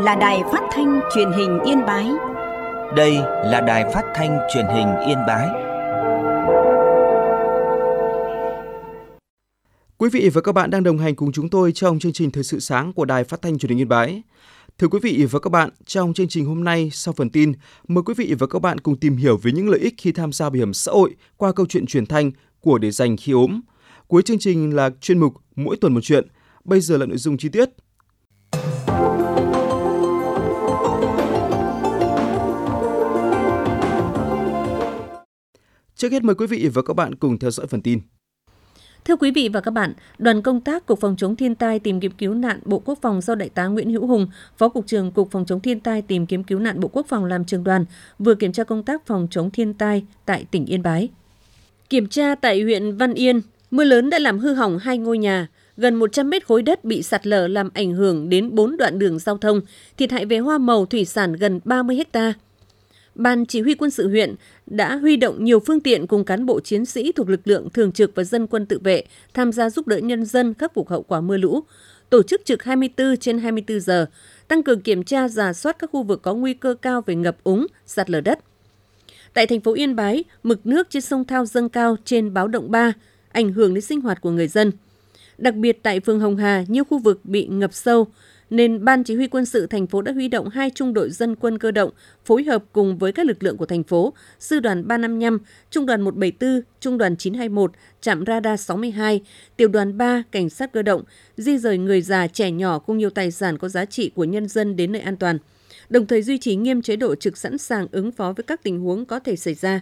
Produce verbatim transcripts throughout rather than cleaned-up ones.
là đài phát thanh truyền hình Yên Bái. Đây là đài phát thanh truyền hình Yên Bái. Quý vị và các bạn đang đồng hành cùng chúng tôi trong chương trình Thời sự sáng của đài phát thanh truyền hình Yên Bái. Thưa quý vị và các bạn, trong chương trình hôm nay, sau phần tin, mời quý vị và các bạn cùng tìm hiểu về những lợi ích khi tham gia bảo hiểm xã hội qua câu chuyện truyền thanh của Để Dành Khi Ốm. Cuối chương trình là chuyên mục Mỗi tuần một chuyện. Bây giờ là nội dung chi tiết. Trước hết mời quý vị và các bạn cùng theo dõi phần tin. Thưa quý vị và các bạn, đoàn công tác Cục Phòng chống thiên tai tìm kiếm cứu nạn Bộ Quốc phòng do Đại tá Nguyễn Hữu Hùng, Phó Cục trưởng Cục Phòng chống thiên tai tìm kiếm cứu nạn Bộ Quốc phòng làm trưởng đoàn, vừa kiểm tra công tác phòng chống thiên tai tại tỉnh Yên Bái. Kiểm tra tại huyện Văn Yên, mưa lớn đã làm hư hỏng hai ngôi nhà, gần một trăm mét khối đất bị sạt lở làm ảnh hưởng đến bốn đoạn đường giao thông, thiệt hại về hoa màu thủy sản gần ba mươi héc ta. Ban Chỉ huy quân sự huyện đã huy động nhiều phương tiện cùng cán bộ chiến sĩ thuộc lực lượng thường trực và dân quân tự vệ tham gia giúp đỡ nhân dân khắc phục hậu quả mưa lũ, tổ chức trực hai mươi tư trên hai mươi tư giờ, tăng cường kiểm tra rà soát các khu vực có nguy cơ cao về ngập úng, sạt lở đất. Tại thành phố Yên Bái, mực nước trên sông Thao dâng cao trên báo động ba, ảnh hưởng đến sinh hoạt của người dân. Đặc biệt tại phường Hồng Hà, nhiều khu vực bị ngập sâu, nên Ban Chỉ huy quân sự thành phố đã huy động hai trung đội dân quân cơ động phối hợp cùng với các lực lượng của thành phố, sư đoàn ba năm năm, trung đoàn một bảy tư, trung đoàn chín hai mốt, trạm radar sáu mươi hai, tiểu đoàn ba, cảnh sát cơ động, di rời người già, trẻ nhỏ cùng nhiều tài sản có giá trị của nhân dân đến nơi an toàn, đồng thời duy trì nghiêm chế độ trực sẵn sàng ứng phó với các tình huống có thể xảy ra.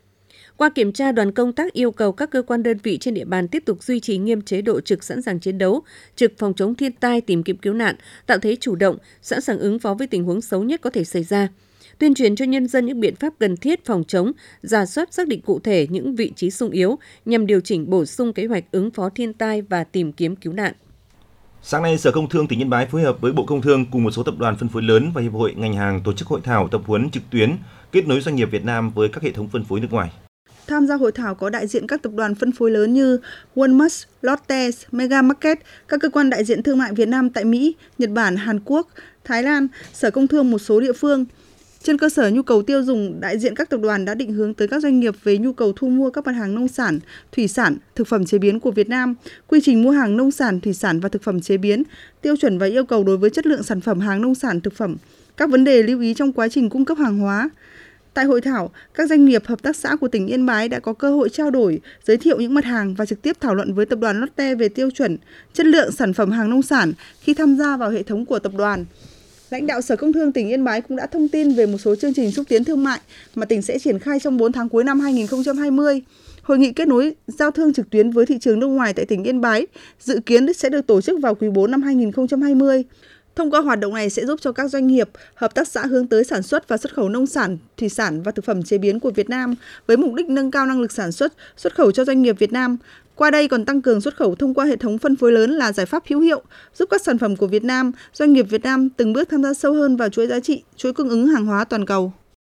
Qua kiểm tra, đoàn công tác yêu cầu các cơ quan đơn vị trên địa bàn tiếp tục duy trì nghiêm chế độ trực sẵn sàng chiến đấu, trực phòng chống thiên tai tìm kiếm cứu nạn, tạo thế chủ động, sẵn sàng ứng phó với tình huống xấu nhất có thể xảy ra. Tuyên truyền cho nhân dân những biện pháp cần thiết phòng chống, rà soát xác định cụ thể những vị trí xung yếu nhằm điều chỉnh bổ sung kế hoạch ứng phó thiên tai và tìm kiếm cứu nạn. Sáng nay, Sở Công Thương tỉnh Yên Bái phối hợp với Bộ Công Thương cùng một số tập đoàn phân phối lớn và hiệp hội ngành hàng tổ chức hội thảo tập huấn trực tuyến kết nối doanh nghiệp Việt Nam với các hệ thống phân phối nước ngoài. Tham gia hội thảo có đại diện các tập đoàn phân phối lớn như Walmart, Lotte, Mega Market, các cơ quan đại diện thương mại Việt Nam tại Mỹ, Nhật Bản, Hàn Quốc, Thái Lan, Sở Công Thương một số địa phương. Trên cơ sở nhu cầu tiêu dùng, đại diện các tập đoàn đã định hướng tới các doanh nghiệp về nhu cầu thu mua các mặt hàng nông sản, thủy sản, thực phẩm chế biến của Việt Nam, quy trình mua hàng nông sản, thủy sản và thực phẩm chế biến, tiêu chuẩn và yêu cầu đối với chất lượng sản phẩm hàng nông sản, thực phẩm, các vấn đề lưu ý trong quá trình cung cấp hàng hóa. Tại hội thảo, các doanh nghiệp, hợp tác xã của tỉnh Yên Bái đã có cơ hội trao đổi, giới thiệu những mặt hàng và trực tiếp thảo luận với tập đoàn Lotte về tiêu chuẩn, chất lượng sản phẩm hàng nông sản khi tham gia vào hệ thống của tập đoàn. Lãnh đạo Sở Công Thương tỉnh Yên Bái cũng đã thông tin về một số chương trình xúc tiến thương mại mà tỉnh sẽ triển khai trong bốn tháng cuối năm hai nghìn không trăm hai mươi. Hội nghị kết nối giao thương trực tuyến với thị trường nước ngoài tại tỉnh Yên Bái dự kiến sẽ được tổ chức vào quý bốn năm hai nghìn không trăm hai mươi. Thông qua hoạt động này sẽ giúp cho các doanh nghiệp, hợp tác xã hướng tới sản xuất và xuất khẩu nông sản, thủy sản và thực phẩm chế biến của Việt Nam với mục đích nâng cao năng lực sản xuất, xuất khẩu cho doanh nghiệp Việt Nam. Qua đây còn tăng cường xuất khẩu thông qua hệ thống phân phối lớn là giải pháp hữu hiệu, giúp các sản phẩm của Việt Nam, doanh nghiệp Việt Nam từng bước tham gia sâu hơn vào chuỗi giá trị, chuỗi cung ứng hàng hóa toàn cầu.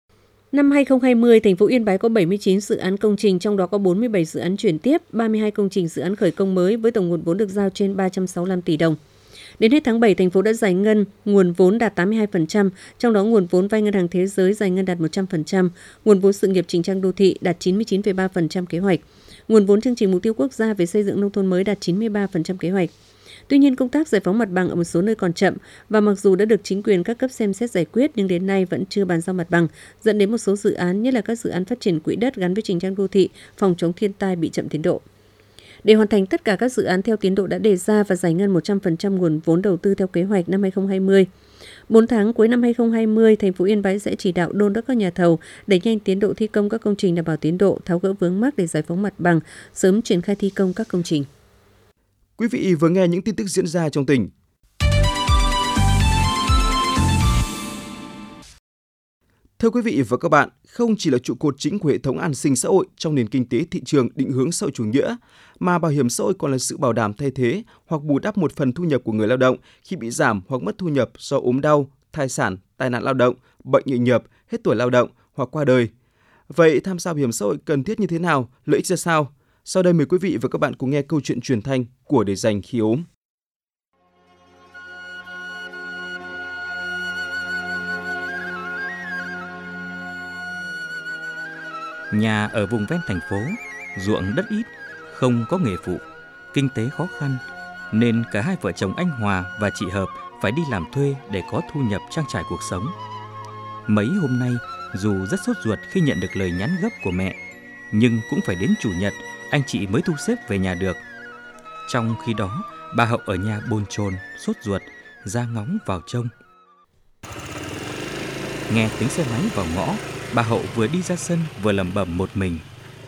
Năm hai nghìn không trăm hai mươi, thành phố Yên Bái có bảy mươi chín dự án công trình, trong đó có bốn mươi bảy dự án chuyển tiếp, ba mươi hai công trình dự án khởi công mới với tổng nguồn vốn được giao trên ba trăm sáu mươi lăm tỷ đồng. Đến hết tháng bảy, thành phố đã giải ngân nguồn vốn đạt tám mươi hai phần trăm, trong đó nguồn vốn vay Ngân hàng Thế giới giải ngân đạt một trăm phần trăm, nguồn vốn sự nghiệp chỉnh trang đô thị đạt chín mươi chín phẩy ba phần trăm kế hoạch, nguồn vốn chương trình mục tiêu quốc gia về xây dựng nông thôn mới đạt chín mươi ba phần trăm kế hoạch. Tuy nhiên, công tác giải phóng mặt bằng ở một số nơi còn chậm và mặc dù đã được chính quyền các cấp xem xét giải quyết nhưng đến nay vẫn chưa bàn giao mặt bằng, dẫn đến một số dự án, nhất là các dự án phát triển quỹ đất gắn với chỉnh trang đô thị, phòng chống thiên tai bị chậm tiến độ. Để hoàn thành tất cả các dự án theo tiến độ đã đề ra và giải ngân một trăm phần trăm nguồn vốn đầu tư theo kế hoạch năm hai nghìn không trăm hai mươi, bốn tháng cuối năm hai nghìn không trăm hai mươi, thành phố Yên Bái sẽ chỉ đạo đôn đốc các nhà thầu đẩy nhanh tiến độ thi công các công trình đảm bảo tiến độ, tháo gỡ vướng mắc để giải phóng mặt bằng, sớm triển khai thi công các công trình. Quý vị vừa nghe những tin tức diễn ra trong tỉnh. Thưa quý vị và các bạn, không chỉ là trụ cột chính của hệ thống an sinh xã hội trong nền kinh tế thị trường định hướng xã hội chủ nghĩa, mà bảo hiểm xã hội còn là sự bảo đảm thay thế hoặc bù đắp một phần thu nhập của người lao động khi bị giảm hoặc mất thu nhập do ốm đau, thai sản, tai nạn lao động, bệnh nghề nghiệp, hết tuổi lao động hoặc qua đời. Vậy tham gia bảo hiểm xã hội cần thiết như thế nào, lợi ích ra sao? Sau đây mời quý vị và các bạn cùng nghe câu chuyện truyền thanh của Để Dành Khi Ốm. Nhà ở vùng ven thành phố, ruộng đất ít, không có nghề phụ, kinh tế khó khăn, nên cả hai vợ chồng anh Hòa và chị Hợp phải đi làm thuê để có thu nhập trang trải cuộc sống. Mấy hôm nay, dù rất sốt ruột khi nhận được lời nhắn gấp của mẹ, nhưng cũng phải đến Chủ nhật anh chị mới thu xếp về nhà được. Trong khi đó, bà Hậu ở nhà bồn chồn, sốt ruột, ra ngóng vào trông. Nghe tiếng xe máy vào ngõ, bà Hậu vừa đi ra sân vừa lẩm bẩm một mình.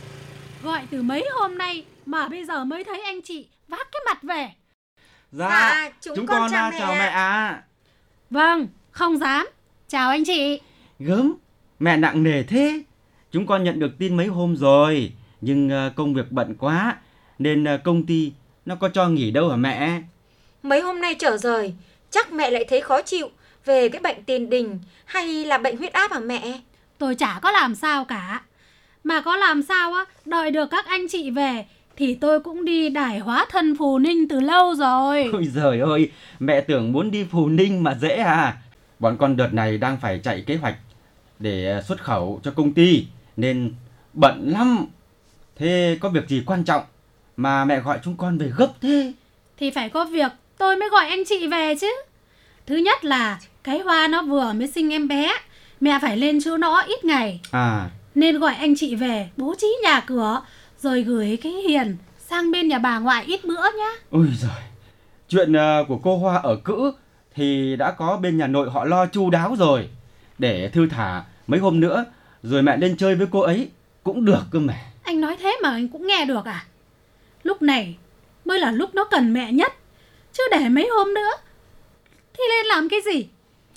Gọi từ mấy hôm nay mà bây giờ mới thấy anh chị vác cái mặt về. Dạ, dạ chúng, chúng con, con chào, chào mẹ ạ. À. Vâng, không dám. Chào anh chị. Gớm, mẹ nặng nề thế. Chúng con nhận được tin mấy hôm rồi, nhưng công việc bận quá nên công ty nó có cho nghỉ đâu hả mẹ? Mấy hôm nay trở rời, chắc mẹ lại thấy khó chịu về cái bệnh tiền đình hay là bệnh huyết áp hả mẹ? Tôi chả có làm sao cả. Mà có làm sao á, đợi được các anh chị về thì tôi cũng đi đài hóa thân Phù Ninh từ lâu rồi. Ôi giời ơi, mẹ tưởng muốn đi Phù Ninh mà dễ à. Bọn con đợt này đang phải chạy kế hoạch để xuất khẩu cho công ty nên bận lắm. Thế có việc gì quan trọng mà mẹ gọi chúng con về gấp thế? Thì phải có việc tôi mới gọi anh chị về chứ. Thứ nhất là cái Hoa nó vừa mới sinh em bé, mẹ phải lên chỗ nó ít ngày. À. Nên gọi anh chị về bố trí nhà cửa, rồi gửi cái Hiền sang bên nhà bà ngoại ít bữa nhá. Ôi giời, chuyện của cô Hoa ở cữ thì đã có bên nhà nội họ lo chu đáo rồi. Để thư thả mấy hôm nữa rồi mẹ lên chơi với cô ấy cũng được cơ mà. Anh nói thế mà anh cũng nghe được à? Lúc này mới là lúc nó cần mẹ nhất, chứ để mấy hôm nữa thì lên làm cái gì?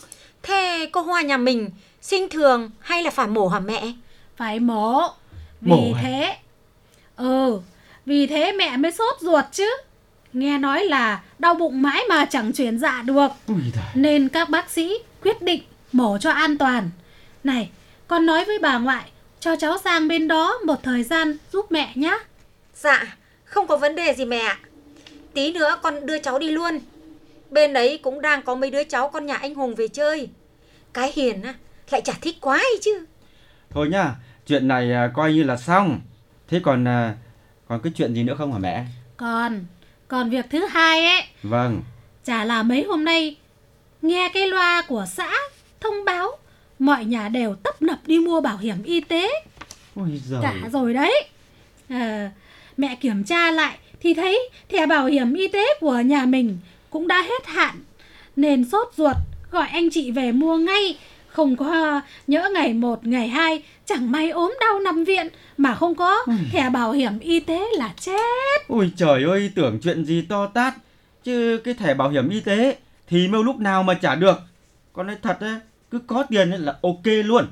Thế cô Hoa nhà mình sinh thường hay là phải mổ hả mẹ? Phải mổ. Vì Mổ thế Ừ Vì thế mẹ mới sốt ruột chứ. Nghe nói là đau bụng mãi mà chẳng chuyển dạ được. Nên các bác sĩ quyết định mổ cho an toàn. Này, con nói với bà ngoại cho cháu sang bên đó một thời gian giúp mẹ nhé. Dạ, không có vấn đề gì mẹ ạ. Tí nữa con đưa cháu đi luôn. Bên ấy cũng đang có mấy đứa cháu con nhà anh Hùng về chơi. Cái Hiền á, lại chả thích quá ấy chứ. Thôi nhá, chuyện này coi như là xong. Thế còn còn cái chuyện gì nữa không hả mẹ? Còn Còn việc thứ hai ấy. Vâng. Chả là mấy hôm nay nghe cái loa của xã thông báo mọi nhà đều tấp nập đi mua bảo hiểm y tế. Ôi giời. Cả rồi đấy. à, Mẹ kiểm tra lại thì thấy thẻ bảo hiểm y tế của nhà mình cũng đã hết hạn, nên sốt ruột gọi anh chị về mua ngay. Không có nhỡ ngày một, ngày hai chẳng may ốm đau nằm viện mà không có Ôi. thẻ bảo hiểm y tế là chết. Ôi trời ơi, tưởng chuyện gì to tát. Chứ cái thẻ bảo hiểm y tế thì mêu lúc nào mà trả được. Con nói thật á, cứ có tiền là ok luôn.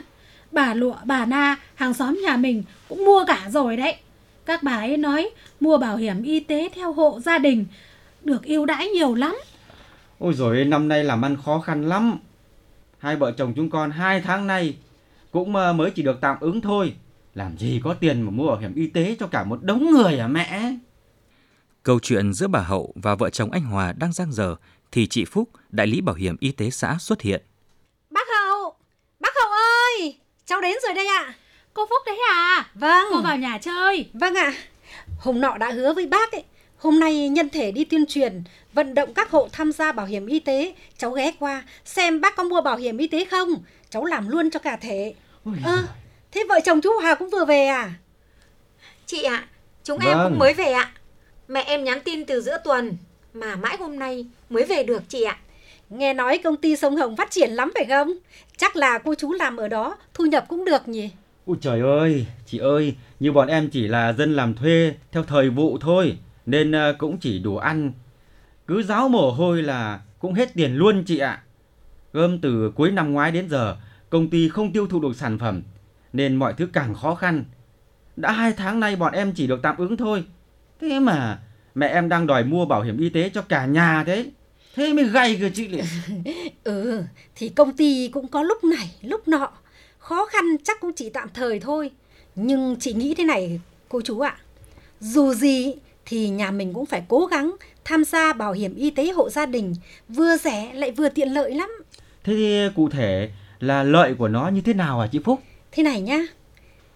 Bà Lụa, bà Na, hàng xóm nhà mình cũng mua cả rồi đấy. Các bà ấy nói mua bảo hiểm y tế theo hộ gia đình được ưu đãi nhiều lắm. Ôi giời, năm nay làm ăn khó khăn lắm. Hai vợ chồng chúng con hai tháng nay cũng mới chỉ được tạm ứng thôi. Làm gì có tiền mà mua bảo hiểm y tế cho cả một đống người hả mẹ? Câu chuyện giữa bà Hậu và vợ chồng anh Hòa đang dang dở thì chị Phúc, đại lý bảo hiểm y tế xã xuất hiện. Bác Hậu, bác Hậu ơi, cháu đến rồi đây ạ. Cô Phúc đấy à? Vâng. Cô vào nhà chơi. Vâng ạ. Hôm nọ đã hứa với bác ấy, hôm nay nhân thể đi tuyên truyền, vận động các hộ tham gia bảo hiểm y tế. Cháu ghé qua xem bác có mua bảo hiểm y tế không. Cháu làm luôn cho cả thể. Ơ, à, thế vợ chồng chú Hòa cũng vừa về à? Chị ạ, à, chúng Vâng. em cũng mới về ạ. Mẹ em nhắn tin từ giữa tuần mà mãi hôm nay mới về được chị ạ. Nghe nói công ty Sông Hồng phát triển lắm phải không? Chắc là cô chú làm ở đó thu nhập cũng được nhỉ? Ôi trời ơi, chị ơi, như bọn em chỉ là dân làm thuê theo thời vụ thôi, nên cũng chỉ đủ ăn. Cứ ráo mồ hôi là cũng hết tiền luôn chị ạ. Gom từ cuối năm ngoái đến giờ, công ty không tiêu thụ được sản phẩm, nên mọi thứ càng khó khăn. Đã hai tháng nay bọn em chỉ được tạm ứng thôi. Thế mà mẹ em đang đòi mua bảo hiểm y tế cho cả nhà thế. Thế mới gay cơ chị liền. Ừ, thì công ty cũng có lúc này, lúc nọ. Khó khăn chắc cũng chỉ tạm thời thôi. Nhưng chị nghĩ thế này cô chú ạ. Dù gì thì nhà mình cũng phải cố gắng tham gia bảo hiểm y tế hộ gia đình. Vừa rẻ lại vừa tiện lợi lắm. Thế thì cụ thể là lợi của nó như thế nào hả chị Phúc? Thế này nhá.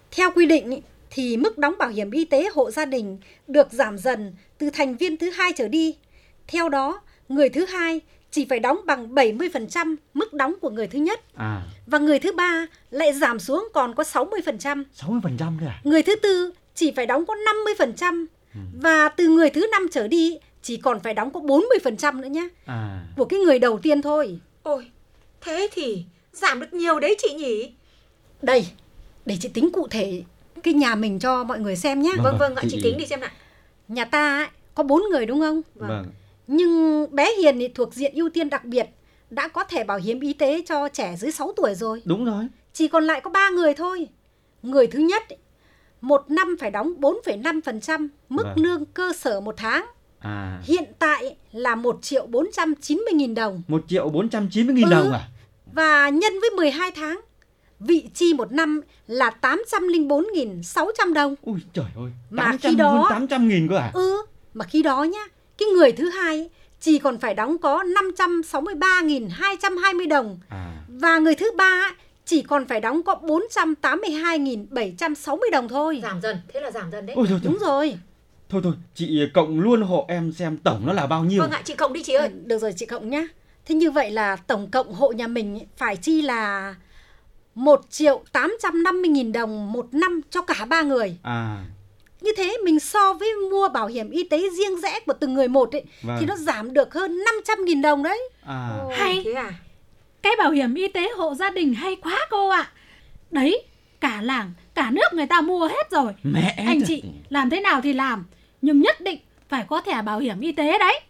Theo quy định ý, thì mức đóng bảo hiểm y tế hộ gia đình được giảm dần từ thành viên thứ hai trở đi. Theo đó, người thứ hai chỉ phải đóng bằng bảy mươi phần trăm mức đóng của người thứ nhất. À. Và người thứ ba lại giảm xuống còn có sáu mươi phần trăm. sáu mươi phần trăm thôi à? Người thứ tư chỉ phải đóng có năm mươi phần trăm. Ừ. Và từ người thứ năm trở đi chỉ còn phải đóng có bốn mươi phần trăm nữa nhé. À. Của cái người đầu tiên thôi. Ôi, thế thì giảm được nhiều đấy chị nhỉ? Đây, để chị tính cụ thể cái nhà mình cho mọi người xem nhé. Vâng, vâng, vâng ạ, chị... chị tính đi xem nào. Nhà ta ấy, có bốn người đúng không? Vâng. vâng. Nhưng bé Hiền thì thuộc diện ưu tiên đặc biệt, đã có thẻ bảo hiểm y tế cho trẻ dưới sáu tuổi rồi. Đúng rồi. Chỉ còn lại có ba người thôi. Người thứ nhất, một năm phải đóng bốn phẩy năm phần trăm mức vâng. lương cơ sở một tháng. À. Hiện tại là một triệu bốn trăm chín mươi nghìn đồng. một triệu bốn trăm chín mươi nghìn ừ. đồng à? Và nhân với mười hai tháng, vị chi một năm là tám trăm lẻ bốn nghìn sáu trăm đồng. Ui trời ơi, mà khi đó tám trăm nghìn cơ à? Ừ, mà khi đó nhá, cái người thứ hai chỉ còn phải đóng có năm trăm sáu mươi ba nghìn hai trăm hai mươi đồng. À. Và người thứ ba chỉ còn phải đóng có bốn trăm tám mươi hai nghìn bảy trăm sáu mươi đồng thôi. Giảm dần, thế là giảm dần đấy. Ôi, thôi, đúng thôi. rồi. Thôi thôi, chị cộng luôn hộ em xem tổng nó là bao nhiêu. Vâng ạ, chị cộng đi chị ơi. Được rồi, chị cộng nhá. Thế như vậy là tổng cộng hộ nhà mình phải chi là một triệu tám trăm năm mươi nghìn đồng một năm cho cả ba người. À. Như thế mình so với mua bảo hiểm y tế riêng rẽ của từng người một ấy, vâng. thì nó giảm được hơn năm trăm nghìn đồng đấy. À. Ồ, hay thế à? Cái bảo hiểm y tế hộ gia đình hay quá cô ạ. Đấy, cả làng, cả nước người ta mua hết rồi. Mẹ anh chị làm thế nào thì làm, nhưng nhất định phải có thẻ bảo hiểm y tế đấy.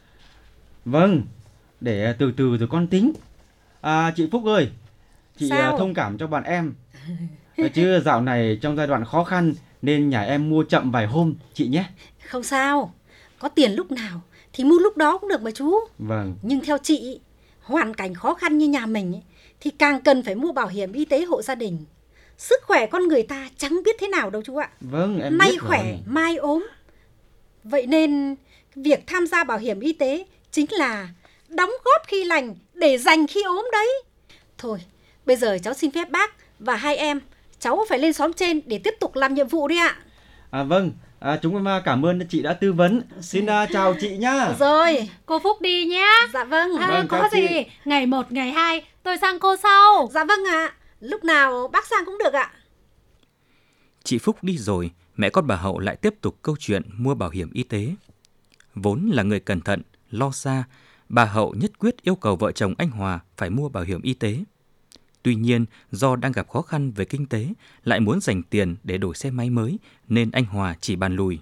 Vâng, để từ từ rồi con tính. À, chị Phúc ơi, chị Sao? thông cảm cho bọn em. Chứ dạo này trong giai đoạn khó khăn nên nhà em mua chậm vài hôm chị nhé. Không sao, có tiền lúc nào thì mua lúc đó cũng được mà chú. Vâng. Nhưng theo chị, hoàn cảnh khó khăn như nhà mình ấy, thì càng cần phải mua bảo hiểm y tế hộ gia đình. Sức khỏe con người ta chẳng biết thế nào đâu chú ạ. Vâng, em Nay biết khỏe, rồi. mai ốm. Vậy nên việc tham gia bảo hiểm y tế chính là đóng góp khi lành để dành khi ốm đấy. Thôi, bây giờ cháu xin phép bác và hai em, cháu phải lên xóm trên để tiếp tục làm nhiệm vụ đi ạ. À vâng, à, chúng em cảm ơn chị đã tư vấn. Xin uh, chào chị nhá. Rồi, cô Phúc đi nhá. Dạ vâng. À, vâng có gì, chị. ngày một, ngày hai tôi sang cô sau. Dạ vâng ạ, à. Lúc nào bác sang cũng được ạ. Chị Phúc đi rồi, mẹ con bà Hậu lại tiếp tục câu chuyện mua bảo hiểm y tế. Vốn là người cẩn thận, lo xa, bà Hậu nhất quyết yêu cầu vợ chồng anh Hòa phải mua bảo hiểm y tế. Tuy nhiên, do đang gặp khó khăn về kinh tế, lại muốn dành tiền để đổi xe máy mới, nên anh Hòa chỉ bàn lùi.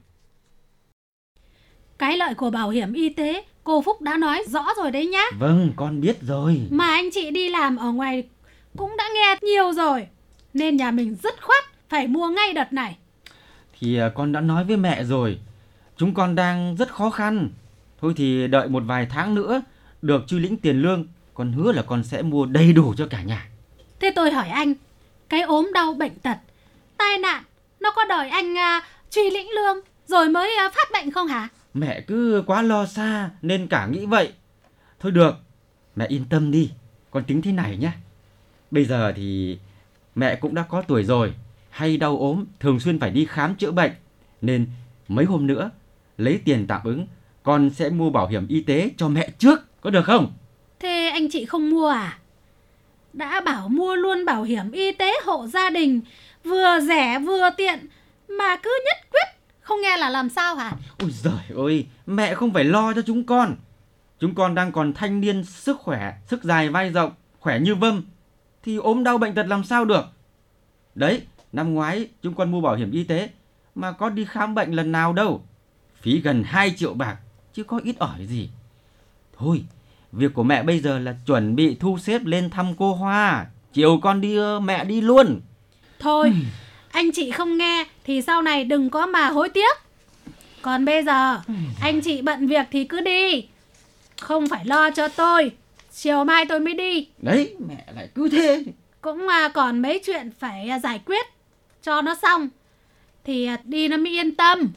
Cái lợi của bảo hiểm y tế, cô Phúc đã nói rõ rồi đấy nhá. Vâng, con biết rồi. Mà anh chị đi làm ở ngoài cũng đã nghe nhiều rồi, nên nhà mình dứt khoát phải mua ngay đợt này. Thì con đã nói với mẹ rồi, chúng con đang rất khó khăn. Thôi thì đợi một vài tháng nữa, được Chu lĩnh tiền lương, con hứa là con sẽ mua đầy đủ cho cả nhà. Thế tôi hỏi anh, cái ốm đau bệnh tật, tai nạn, nó có đòi anh uh, truy lĩnh lương rồi mới uh, phát bệnh không hả? Mẹ cứ quá lo xa nên cả nghĩ vậy. Thôi được, mẹ yên tâm đi, con tính thế này nhé. Bây giờ thì mẹ cũng đã có tuổi rồi, hay đau ốm, thường xuyên phải đi khám chữa bệnh. Nên mấy hôm nữa, lấy tiền tạm ứng, con sẽ mua bảo hiểm y tế cho mẹ trước, có được không? Thế anh chị không mua à? Đã bảo mua luôn bảo hiểm y tế hộ gia đình, vừa rẻ vừa tiện, mà cứ nhất quyết không nghe là làm sao hả? Ôi giời ơi, mẹ không phải lo cho chúng con. Chúng con đang còn thanh niên, sức khỏe, sức dài vai rộng, khỏe như vâm, thì ốm đau bệnh tật làm sao được. Đấy, năm ngoái chúng con mua bảo hiểm y tế mà có đi khám bệnh lần nào đâu. Phí gần hai triệu bạc, chứ có ít ỏi gì. Thôi, việc của mẹ bây giờ là chuẩn bị thu xếp lên thăm cô Hoa. Chiều con đi, mẹ đi luôn. Thôi, uhm. anh chị không nghe thì sau này đừng có mà hối tiếc. Còn bây giờ, uhm. anh chị bận việc thì cứ đi, không phải lo cho tôi. Chiều mai tôi mới đi. Đấy, mẹ lại cứ thế. Cũng còn mấy chuyện phải giải quyết cho nó xong thì đi nó mới yên tâm.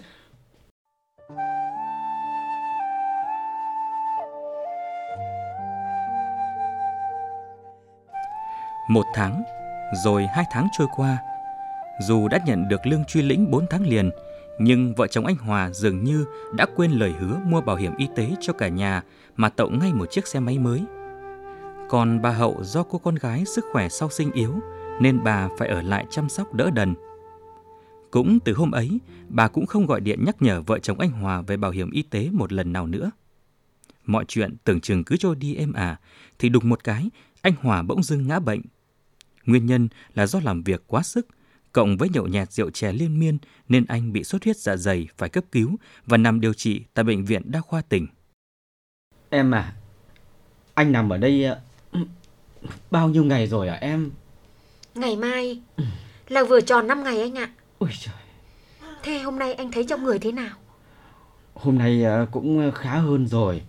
Một tháng, rồi hai tháng trôi qua. Dù đã nhận được lương truy lĩnh bốn tháng liền, nhưng vợ chồng anh Hòa dường như đã quên lời hứa mua bảo hiểm y tế cho cả nhà mà tậu ngay một chiếc xe máy mới. Còn bà Hậu do cô con gái sức khỏe sau sinh yếu nên bà phải ở lại chăm sóc đỡ đần. Cũng từ hôm ấy, bà cũng không gọi điện nhắc nhở vợ chồng anh Hòa về bảo hiểm y tế một lần nào nữa. Mọi chuyện tưởng chừng cứ trôi đi êm ả, thì đùng một cái, anh Hòa bỗng dưng ngã bệnh. Nguyên nhân là do làm việc quá sức, cộng với nhậu nhẹt rượu chè liên miên nên anh bị xuất huyết dạ dày phải cấp cứu và nằm điều trị tại Bệnh viện Đa khoa tỉnh. Em à, anh nằm ở đây bao nhiêu ngày rồi à em? Ngày mai là vừa tròn năm ngày anh ạ. Ôi trời. Thế hôm nay anh thấy trong người thế nào? Hôm nay cũng khá hơn rồi.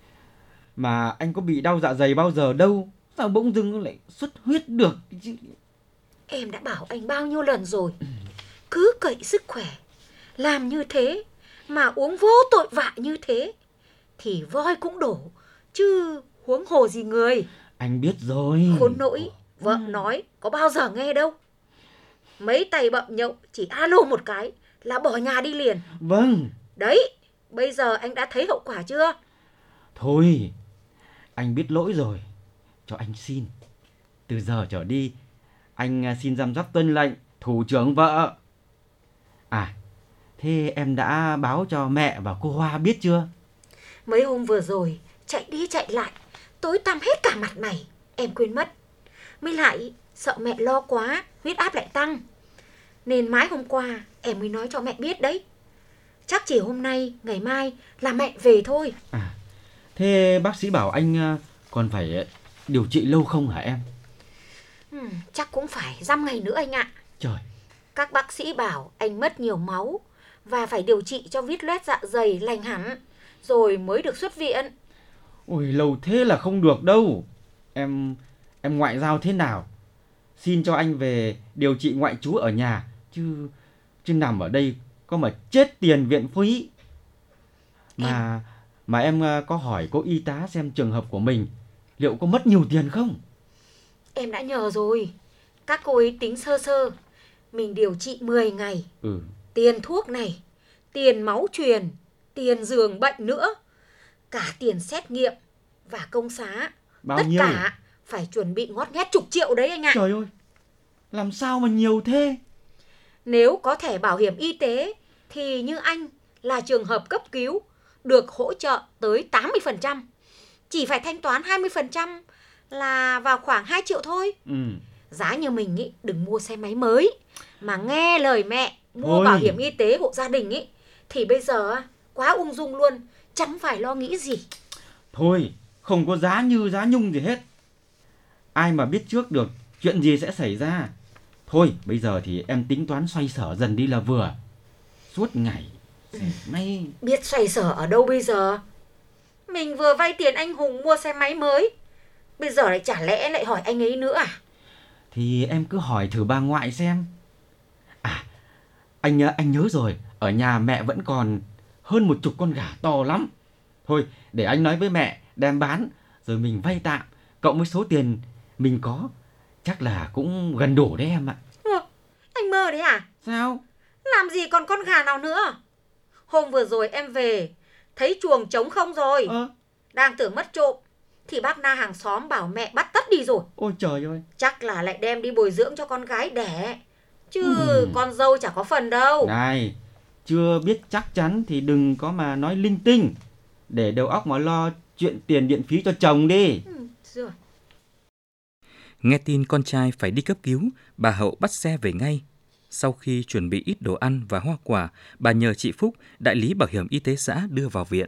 Mà anh có bị đau dạ dày bao giờ đâu, sao bỗng dưng lại xuất huyết được chứ? Em đã bảo anh bao nhiêu lần rồi, cứ cậy sức khỏe, làm như thế mà uống vô tội vạ như thế thì voi cũng đổ, chứ huống hồ gì người. Anh biết rồi. Khốn nỗi, vợ nói có bao giờ nghe đâu. Mấy tay bậm nhậu chỉ alo một cái là bỏ nhà đi liền. Vâng. Đấy, bây giờ anh đã thấy hậu quả chưa? Thôi, anh biết lỗi rồi, cho anh xin. Từ giờ trở đi, anh xin giam giáp tuân lệnh thủ trưởng vợ. À, thế em đã báo cho mẹ và cô Hoa biết chưa? Mấy hôm vừa rồi, chạy đi chạy lại, tối tăm hết cả mặt mày, em quên mất. Mới lại, sợ mẹ lo quá, huyết áp lại tăng. Nên mãi hôm qua, em mới nói cho mẹ biết đấy. Chắc chỉ hôm nay, ngày mai là mẹ về thôi. À, thế bác sĩ bảo anh còn phải điều trị lâu không hả em? Ừ, chắc cũng phải dăm ngày nữa anh ạ. Trời. Các bác sĩ bảo anh mất nhiều máu và phải điều trị cho vít loét dạ dày lành hẳn, rồi mới được xuất viện. Ôi, lâu thế là không được đâu. Em em ngoại giao thế nào? Xin cho anh về điều trị ngoại trú ở nhà, chứ chứ nằm ở đây có mà chết tiền viện phí. Mà em... mà em có hỏi cô y tá xem trường hợp của mình liệu có mất nhiều tiền không? Em đã nhờ rồi. Các cô ấy tính sơ sơ. Mình điều trị mười ngày. Ừ. Tiền thuốc này, tiền máu truyền, tiền giường bệnh nữa, cả tiền xét nghiệm và công xá. Bao tất nhiêu? cả phải chuẩn bị ngót nghét chục triệu đấy anh ạ. Trời ơi, làm sao mà nhiều thế? Nếu có thẻ bảo hiểm y tế thì như anh là trường hợp cấp cứu, được hỗ trợ tới tám mươi phần trăm. Chỉ phải thanh toán hai mươi phần trăm là vào khoảng hai triệu thôi. Ừ. Giá như mình ý, đừng mua xe máy mới, mà nghe lời mẹ mua Thôi. bảo hiểm y tế hộ gia đình ý, thì bây giờ quá ung dung luôn, chẳng phải lo nghĩ gì. Thôi, không có giá như giá nhung gì hết. Ai mà biết trước được chuyện gì sẽ xảy ra. Thôi, bây giờ thì em tính toán xoay sở dần đi là vừa. Suốt ngày may... Biết xoay sở ở đâu bây giờ? Mình vừa vay tiền anh Hùng mua xe máy mới, bây giờ lại chả lẽ lại hỏi anh ấy nữa à? Thì em cứ hỏi thử bà ngoại xem. À, anh anh nhớ rồi, ở nhà mẹ vẫn còn hơn một chục con gà to lắm. Thôi, để anh nói với mẹ đem bán, rồi mình vay tạm, cộng với số tiền mình có, chắc là cũng gần đủ đấy em ạ. Ừ, anh mơ đấy à? Sao? Làm gì còn con gà nào nữa? Hôm vừa rồi em về, thấy chuồng trống không rồi. Ờ. Đang tưởng mất trộm, thì bác Na hàng xóm bảo mẹ bắt tất đi rồi. Ôi trời ơi. Chắc là lại đem đi bồi dưỡng cho con gái đẻ, chứ ừ. con dâu chả có phần đâu. Này, chưa biết chắc chắn thì đừng có mà nói linh tinh, để đầu óc mà lo chuyện tiền điện phí cho chồng đi. Ừ, rồi. Nghe tin con trai phải đi cấp cứu, bà Hậu bắt xe về ngay. Sau khi chuẩn bị ít đồ ăn và hoa quả, bà nhờ chị Phúc, đại lý bảo hiểm y tế xã đưa vào viện.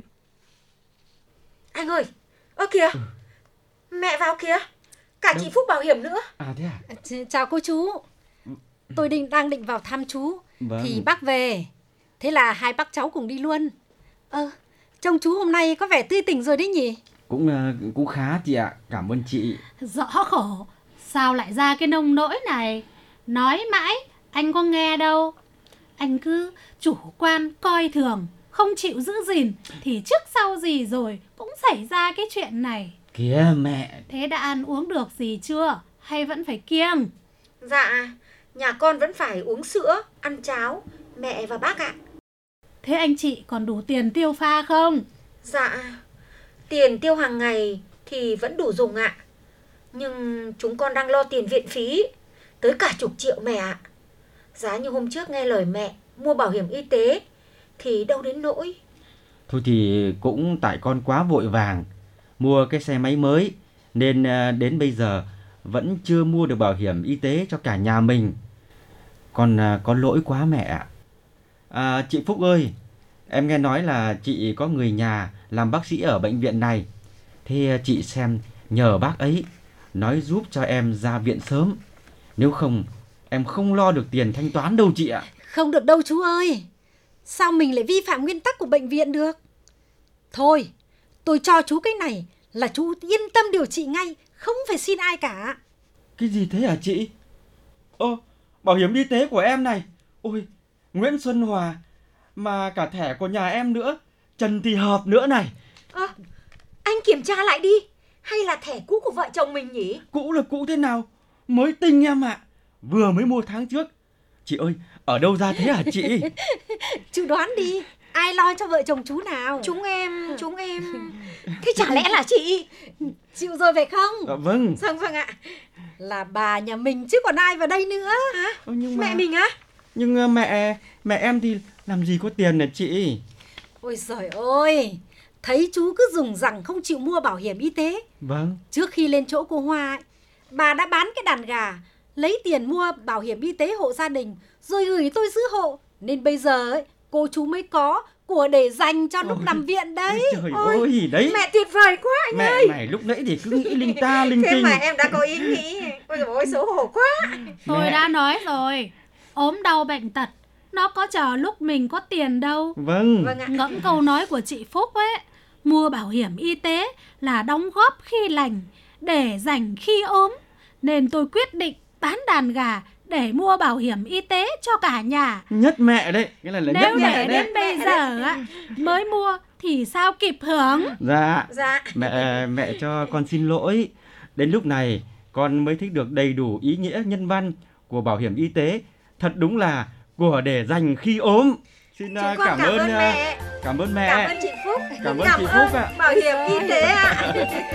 Anh ơi, ơ kìa, ừ. mẹ vào kìa, cả Đâu? Chị Phúc bảo hiểm nữa. À thế à? Chào cô chú, tôi định đang định vào thăm chú, vâng. Thì bác về, thế là hai bác cháu cùng đi luôn. Ơ, trông chú hôm nay có vẻ tươi tỉnh rồi đấy nhỉ? Cũng cũng khá chị ạ, cảm ơn chị. Rõ khổ, sao lại ra cái nông nỗi này? Nói mãi, anh có nghe đâu. Anh cứ chủ quan, coi thường, không chịu giữ gìn, thì trước sau gì rồi cũng xảy ra cái chuyện này. Kìa mẹ. Thế đã ăn uống được gì chưa? Hay vẫn phải kiêng? Dạ, nhà con vẫn phải uống sữa, ăn cháo, mẹ và bác ạ. Thế anh chị còn đủ tiền tiêu pha không? Dạ, tiền tiêu hàng ngày thì vẫn đủ dùng ạ. Nhưng chúng con đang lo tiền viện phí, tới cả chục triệu mẹ ạ. Giá như hôm trước nghe lời mẹ mua bảo hiểm y tế thì đâu đến nỗi. Thôi thì cũng tại con quá vội vàng mua cái xe máy mới nên đến bây giờ vẫn chưa mua được bảo hiểm y tế cho cả nhà mình. Con có lỗi quá mẹ ạ. À, chị Phúc ơi, em nghe nói là chị có người nhà làm bác sĩ ở bệnh viện này. Thế chị xem nhờ bác ấy nói giúp cho em ra viện sớm. Nếu không em không lo được tiền thanh toán đâu chị ạ. Không được đâu chú ơi. Sao mình lại vi phạm nguyên tắc của bệnh viện được? Thôi, tôi cho chú cái này là chú yên tâm điều trị ngay, không phải xin ai cả. Cái gì thế hả chị? Ơ, bảo hiểm y tế của em này. Ôi, Nguyễn Xuân Hòa, mà cả thẻ của nhà em nữa, Trần Thị Hợp nữa này. À, anh kiểm tra lại đi. Hay là thẻ cũ của vợ chồng mình nhỉ? Cũ là cũ thế nào? Mới tinh em ạ. Vừa mới mua tháng trước. Chị ơi, ở đâu ra thế hả chị? Chú đoán đi, ai lo cho vợ chồng chú nào? Chúng em, chúng em. Thế chả lẽ là chị? Chịu rồi phải không? À, vâng. Vâng, vâng ạ. Là bà nhà mình chứ còn ai vào đây nữa. Hả? Ờ, nhưng mà... Mẹ mình á? Nhưng uh, mẹ, mẹ em thì làm gì có tiền hả chị? Ôi giời ơi, thấy chú cứ dùng rằng không chịu mua bảo hiểm y tế. Vâng. Trước khi lên chỗ cô Hoa ấy, bà đã bán cái đàn gà, lấy tiền mua bảo hiểm y tế hộ gia đình, rồi gửi tôi giữ hộ. Nên bây giờ ấy, cô chú mới có của để dành cho lúc ôi, nằm viện đấy. Trời ôi, ôi đấy. Mẹ tuyệt vời quá anh mẹ ơi. Mẹ mày lúc nãy thì cứ nghĩ linh ta linh Thế tinh. mà em đã có ý nghĩ. Ôi dồi ôi, xấu hổ quá. Tôi mẹ. đã nói rồi, ốm đau bệnh tật nó có chờ lúc mình có tiền đâu. Vâng, vâng ạ. Ngẫm câu nói của chị Phúc ấy, mua bảo hiểm y tế là đóng góp khi lành, để dành khi ốm. Nên tôi quyết định bán đàn gà để mua bảo hiểm y tế cho cả nhà. Nhất mẹ đấy, cái này là nếu nhất mẹ để đấy. đến bây giờ á mới mua thì sao kịp hưởng. Dạ, dạ. Mẹ mẹ cho con xin lỗi. Đến lúc này con mới thích được đầy đủ ý nghĩa nhân văn của bảo hiểm y tế. Thật đúng là của để dành khi ốm. Xin uh, cảm, cảm ơn ơn mẹ. Cảm ơn mẹ. Cảm ơn chị Phúc. Cảm ơn cảm chị ơn Phúc ạ. Bảo hiểm y tế ạ.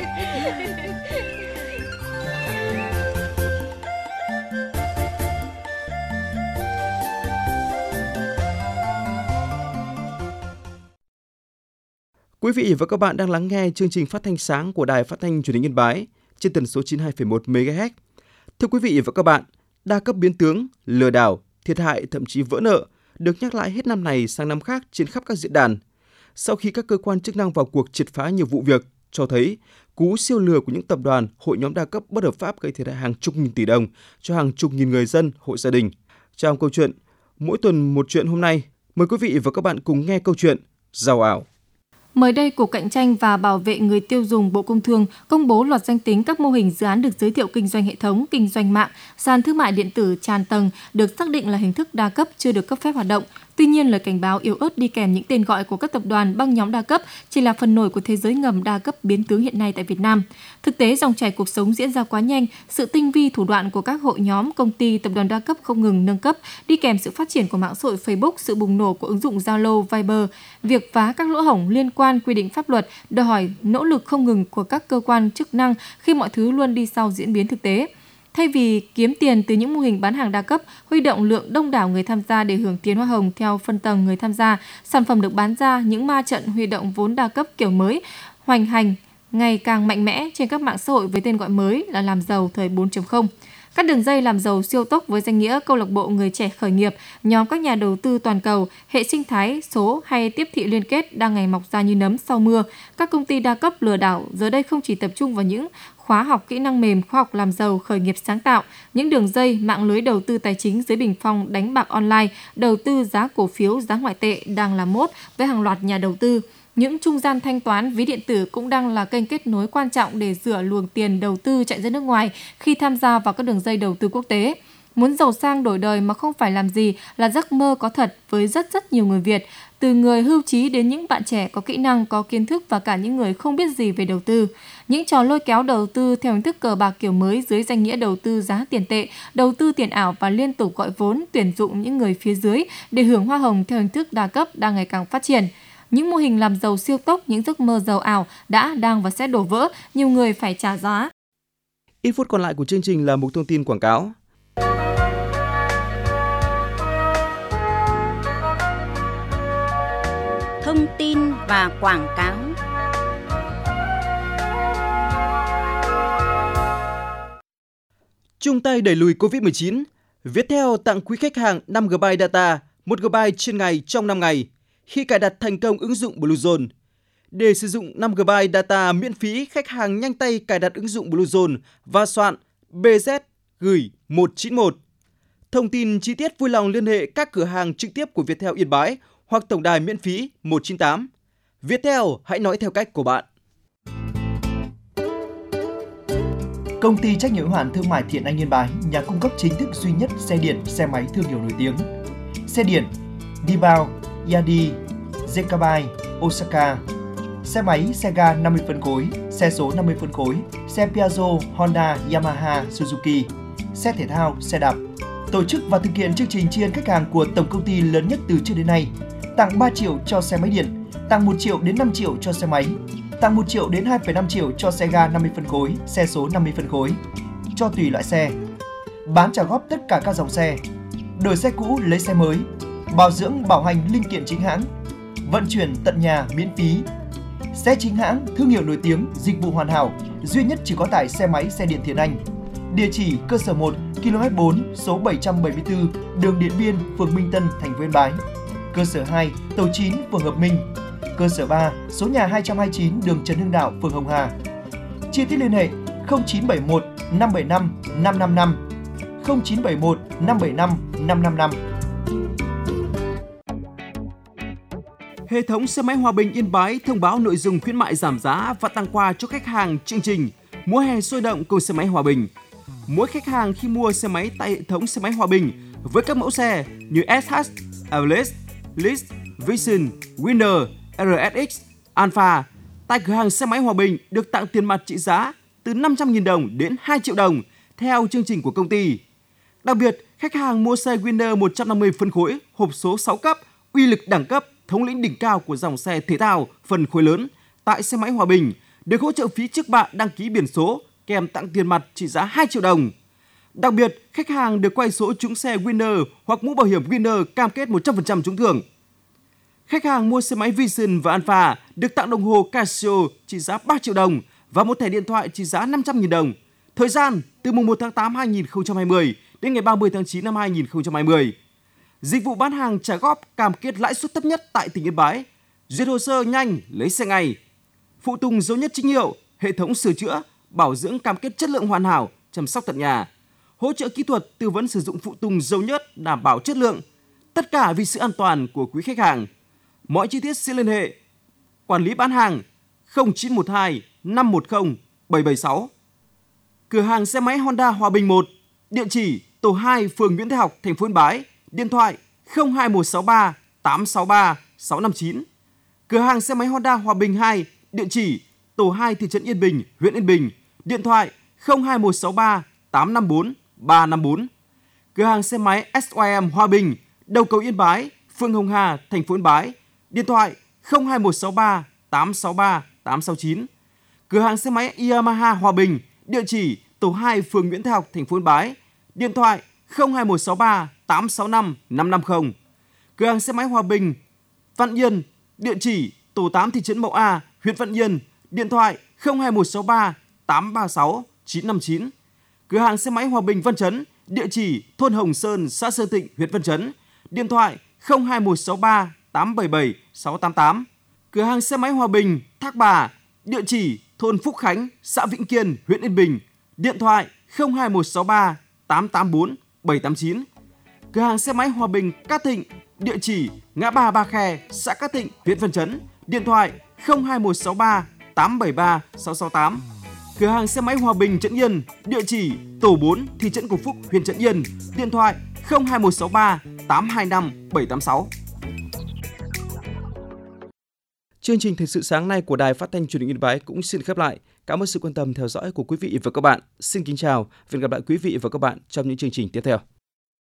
Quý vị và các bạn đang lắng nghe chương trình phát thanh sáng của Đài Phát thanh Truyền hình Yên Bái trên tần số chín mươi hai phẩy một mê ga héc. Thưa quý vị và các bạn, đa cấp biến tướng, lừa đảo, thiệt hại thậm chí vỡ nợ được nhắc lại hết năm này sang năm khác trên khắp các diễn đàn. Sau khi các cơ quan chức năng vào cuộc triệt phá nhiều vụ việc, cho thấy cú siêu lừa của những tập đoàn, hội nhóm đa cấp bất hợp pháp gây thiệt hại hàng chục nghìn tỷ đồng cho hàng chục nghìn người dân, hộ gia đình. Trong câu chuyện Mỗi tuần một chuyện hôm nay, mời quý vị và các bạn cùng nghe câu chuyện Giàu ảo. Mới đây, Cục Cạnh tranh và Bảo vệ người tiêu dùng Bộ Công Thương công bố loạt danh tính các mô hình dự án được giới thiệu kinh doanh hệ thống, kinh doanh mạng, sàn thương mại điện tử tràn tầng được xác định là hình thức đa cấp chưa được cấp phép hoạt động. Tuy nhiên, lời cảnh báo yếu ớt đi kèm những tên gọi của các tập đoàn băng nhóm đa cấp chỉ là phần nổi của thế giới ngầm đa cấp biến tướng hiện nay tại Việt Nam. Thực tế, dòng chảy cuộc sống diễn ra quá nhanh, sự tinh vi thủ đoạn của các hội nhóm, công ty, tập đoàn đa cấp không ngừng nâng cấp, đi kèm sự phát triển của mạng xã hội Facebook, sự bùng nổ của ứng dụng Zalo, Viber, việc phá các lỗ hổng liên quan quy định pháp luật, đòi hỏi nỗ lực không ngừng của các cơ quan chức năng khi mọi thứ luôn đi sau diễn biến thực tế. Thay vì kiếm tiền từ những mô hình bán hàng đa cấp, huy động lượng đông đảo người tham gia để hưởng tiền hoa hồng theo phân tầng người tham gia, sản phẩm được bán ra những ma trận huy động vốn đa cấp kiểu mới, hoành hành, ngày càng mạnh mẽ trên các mạng xã hội với tên gọi mới là làm giàu thời bốn chấm không. Các đường dây làm giàu siêu tốc với danh nghĩa câu lạc bộ người trẻ khởi nghiệp, nhóm các nhà đầu tư toàn cầu, hệ sinh thái số hay tiếp thị liên kết đang ngày mọc ra như nấm sau mưa. Các công ty đa cấp lừa đảo giờ đây không chỉ tập trung vào những khóa học kỹ năng mềm, khoa học làm giàu, khởi nghiệp sáng tạo, những đường dây, mạng lưới đầu tư tài chính dưới bình phong đánh bạc online, đầu tư giá cổ phiếu, giá ngoại tệ đang là mốt với hàng loạt nhà đầu tư. Những trung gian thanh toán, ví điện tử cũng đang là kênh kết nối quan trọng để rửa luồng tiền đầu tư chạy ra nước ngoài khi tham gia vào các đường dây đầu tư quốc tế. Muốn giàu sang đổi đời mà không phải làm gì là giấc mơ có thật với rất rất nhiều người Việt, từ người hưu trí đến những bạn trẻ có kỹ năng, có kiến thức và cả những người không biết gì về đầu tư. Những trò lôi kéo đầu tư theo hình thức cờ bạc kiểu mới dưới danh nghĩa đầu tư giá tiền tệ, đầu tư tiền ảo và liên tục gọi vốn tuyển dụng những người phía dưới để hưởng hoa hồng theo hình thức đa cấp đang ngày càng phát triển. Những mô hình làm giàu siêu tốc, những giấc mơ giàu ảo đã, đang và sẽ đổ vỡ, nhiều người phải trả giá. Ít phút còn lại của chương trình là mục thông tin quảng cáo. Thông tin và quảng cáo. Chung tay đẩy lùi covid mười chín, Viettel tặng quý khách hàng năm gi ga bai data, một gi ga bai trên ngày trong năm ngày khi cài đặt thành công ứng dụng Bluezone. Để sử dụng năm gi ga bai data miễn phí, khách hàng nhanh tay cài đặt ứng dụng Bluezone và soạn bê dét gửi một chín một. Thông tin chi tiết vui lòng liên hệ các cửa hàng trực tiếp của Viettel Yên Bái hoặc tổng đài miễn phí một chín tám. Viettel, hãy nói theo cách của bạn. Công ty trách nhiệm hữu hạn thương mại Thiện Anh Yên Bái, nhà cung cấp chính thức duy nhất xe điện, xe máy thương hiệu nổi tiếng. Xe điện Dibao, Yadi, Zekabai, Osaka. Xe máy Sega năm mươi phân khối, xe số năm mươi phân khối, xe Piaggio, Honda, Yamaha, Suzuki. Xe thể thao, xe đạp. Tổ chức và thực hiện chương trình tri ân khách hàng của tổng công ty lớn nhất từ trước đến nay. Tặng ba triệu cho xe máy điện, tặng một triệu đến năm triệu cho xe máy, tặng một triệu đến hai phẩy năm triệu cho xe ga năm mươi phân khối, xe số năm mươi phân khối, cho tùy loại xe. Bán trả góp tất cả các dòng xe, đổi xe cũ lấy xe mới, bảo dưỡng bảo hành linh kiện chính hãng, vận chuyển tận nhà miễn phí. Xe chính hãng, thương hiệu nổi tiếng, dịch vụ hoàn hảo, duy nhất chỉ có tại xe máy xe điện Thiện Anh. Địa chỉ cơ sở một, ki lô mét bốn, số bảy trăm bảy mươi tư, đường Điện Biên, phường Minh Tân, thành phố Yên Bái. Cơ sở hai, tổ chín, phường Hợp Minh. Cơ sở ba, số nhà hai trăm hai mươi chín, đường Trần Hưng Đạo, phường Hồng Hà. Chi tiết liên hệ không chín bảy một năm bảy năm năm năm năm, không chín bảy một năm bảy năm năm năm năm. Hệ thống xe máy Hòa Bình Yên Bái thông báo nội dung khuyến mại giảm giá và tặng quà cho khách hàng chương trình Mùa hè sôi động cùng xe máy Hòa Bình. Mỗi khách hàng khi mua xe máy tại hệ thống xe máy Hòa Bình với các mẫu xe như ét hát, Everest, List, Vision, Winner, rờ ét ích, Alpha tại cửa hàng xe máy Hòa Bình được tặng tiền mặt trị giá từ năm trăm nghìn đồng đến hai triệu đồng theo chương trình của công ty. Đặc biệt, khách hàng mua xe Winner một trăm năm mươi phân khối, hộp số sáu cấp, uy lực đẳng cấp, thống lĩnh đỉnh cao của dòng xe thể thao phân khối lớn tại xe máy Hòa Bình được hỗ trợ phí trước bạ đăng ký biển số kèm tặng tiền mặt trị giá hai triệu đồng. Đặc biệt, khách hàng được quay số trúng xe Winner hoặc mũ bảo hiểm Winner cam kết một trăm phần trăm trúng thưởng. Khách hàng mua xe máy Vision và Alpha được tặng đồng hồ Casio trị giá ba triệu đồng và một thẻ điện thoại trị giá năm trăm nghìn đồng. Thời gian từ mùng một tháng tám năm hai nghìn không trăm hai mươi đến ngày ba mươi tháng chín năm hai nghìn không trăm hai mươi. Dịch vụ bán hàng trả góp cam kết lãi suất thấp nhất tại tỉnh Yên Bái. Duyệt hồ sơ nhanh, lấy xe ngay. Phụ tùng dấu nhất chính hiệu, hệ thống sửa chữa, bảo dưỡng cam kết chất lượng hoàn hảo, chăm sóc tận nhà. Hỗ trợ kỹ thuật, tư vấn sử dụng phụ tùng dầu nhất đảm bảo chất lượng. Tất cả vì sự an toàn của quý khách hàng. Mọi chi tiết xin liên hệ quản lý bán hàng không chín một hai năm một không bảy bảy sáu. Cửa hàng xe máy Honda Hòa Bình một, địa chỉ tổ hai, phường Nguyễn Thái Học, thành phố Yên Bái, điện thoại không hai một sáu ba tám sáu ba sáu năm chín. Cửa hàng xe máy Honda Hòa Bình hai, địa chỉ tổ hai, thị trấn Yên Bình, huyện Yên Bình, điện thoại không hai một sáu ba tám năm bốn ba năm bốn. Cửa hàng xe máy ét i em Hòa Bình, đầu cầu Yên Bái, phường Hồng Hà, thành phố Yên Bái, điện thoại không hai một sáu ba tám sáu ba tám sáu chín. Cửa hàng xe máy Yamaha Hòa Bình, địa chỉ tổ hai, phường Nguyễn Thái Học, thành phố Yên Bái, điện thoại không hai một sáu ba tám sáu năm năm năm không. Cửa hàng xe máy Hòa Bình Văn Yên, địa chỉ tổ tám, thị trấn Mậu A, huyện Văn Yên, điện thoại không hai một sáu ba tám ba sáu chín năm chín. Cửa hàng xe máy Hòa Bình Văn Chấn, địa chỉ thôn Hồng Sơn, xã Sơn Tịnh, huyện Văn Chấn, điện thoại không hai một sáu ba tám bảy bảy sáu tám tám. Cửa hàng xe máy Hòa Bình Thác Bà, địa chỉ thôn Phúc Khánh, xã Vĩnh Kiên, huyện Yên Bình, điện thoại không hai một sáu ba tám tám bốn bảy tám chín. Cửa hàng xe máy Hòa Bình Cát Thịnh, địa chỉ ngã ba Ba Khe, xã Cát Thịnh, huyện Văn Chấn, điện thoại không hai một sáu ba tám bảy ba sáu sáu tám. cửa hàng xe máy Hòa Bình Trấn Yên, địa chỉ tổ bốn, thị trấn Cầu Phúc, huyện Trấn Yên, điện thoại không hai một sáu ba tám hai năm bảy tám sáu. Chương trình Thời sự sáng nay của Đài Phát thanh Truyền hình Yên Bái cũng xin khép lại. Cảm ơn sự quan tâm theo dõi của quý vị và các bạn. Xin kính chào và hẹn gặp lại quý vị và các bạn trong những chương trình tiếp theo.